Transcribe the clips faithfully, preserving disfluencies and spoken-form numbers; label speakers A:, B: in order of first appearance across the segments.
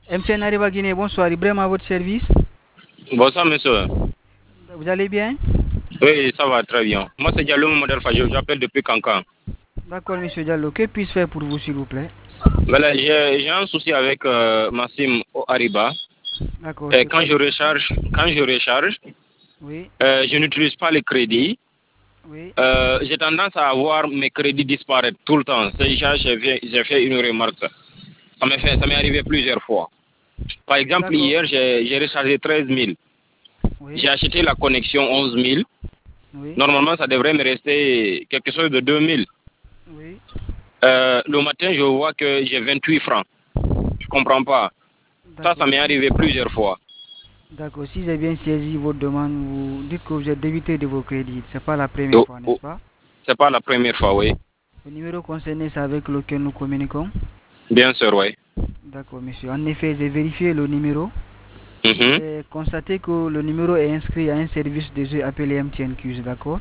A: M T N Ariba Guinée, bonsoir. Ibrahim à votre service.
B: Bonsoir, monsieur.
A: Vous allez bien?
B: Oui, ça va très bien. Moi, c'est Diallo Modèle Fajo. J'appelle depuis Cancan.
A: D'accord, monsieur Diallo. Que puis-je faire pour vous, s'il vous plaît?
B: Voilà, j'ai un souci avec euh, ma SIM Ariba.
A: D'accord,
B: Et
A: c'est
B: quand
A: quoi
B: je
A: le...
B: recharge, quand je recharge,
A: Oui,
B: euh, je n'utilise pas les crédits.
A: oui.
B: Euh, j'ai tendance à voir mes crédits disparaître tout le temps. C'est déjà, j'ai fait, j'ai fait une remarque. Ça, ça m'est fait, ça m'est arrivé plusieurs fois. Par exemple,
A: D'accord.
B: hier, j'ai rechargé treize mille. J'ai
A: Oui,
B: acheté la connexion onze mille.
A: oui,
B: Normalement, ça devrait me rester quelque chose de deux mille.
A: oui.
B: Euh, le matin, je vois que j'ai vingt-huit francs. Je comprends pas. Ça, ça
A: D'accord.
B: m'est
A: Si...
B: arrivé plusieurs fois.
A: D'accord. Si j'ai bien saisi votre demande, vous dites que vous êtes débité de vos crédits. C'est pas la première
B: Oh,
A: fois, n'est-ce
B: oh.
A: pas?
B: C'est pas la première fois, oui.
A: Le numéro concerné, c'est avec lequel nous communiquons?
B: Bien sûr, oui.
A: D'accord, monsieur. En effet, j'ai vérifié le numéro.
B: Mhm.
A: J'ai constaté que le numéro est inscrit à un service de jeu appelé M T N Q, d'accord?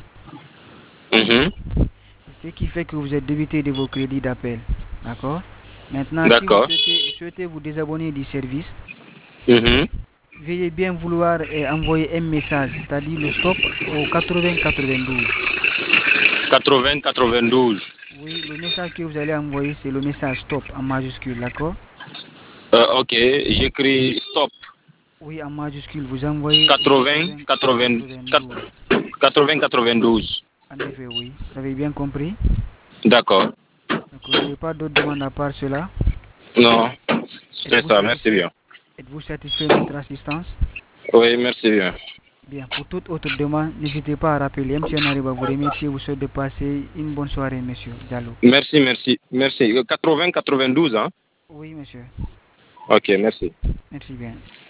B: Mhm.
A: Ce qui fait que vous êtes débité de vos crédits d'appel. D'accord? Maintenant, si vous
B: D'accord.
A: souhaitez, souhaitez vous désabonner du service,
B: Mhm.
A: veuillez bien vouloir eh, envoyer un message, c'est-à-dire le stop au quatre-vingts quatre-vingt-douze.
B: quatre-vingts quatre-vingt-douze.
A: Oui, le message que vous allez envoyer, c'est le message stop en majuscule, d'accord?
B: Euh, ok, j'écris stop.
A: Oui, en majuscule, vous envoyez au
B: quatre-vingts
A: quatre-vingts
B: quatre-vingts
A: quatre-vingt-douze.
B: quatre-vingts quatre-vingt-douze.
A: En effet, oui. Vous avez bien compris?
B: D'accord.
A: Donc, vous n'avez pas d'autres demandes à part cela?
B: Non, c'est
A: Êtes-vous
B: ça, merci
A: satisfait?
B: bien.
A: Êtes-vous satisfait de notre assistance?
B: Oui, merci bien.
A: Bien, pour toute autre demande, n'hésitez pas à rappeler. M. Nariba vous remercie et vous souhaite de passer une bonne soirée, monsieur Diallo.
B: Merci, merci, merci. quatre-vingts quatre-vingt-douze, hein?
A: Oui, monsieur.
B: Ok, merci.
A: Merci bien.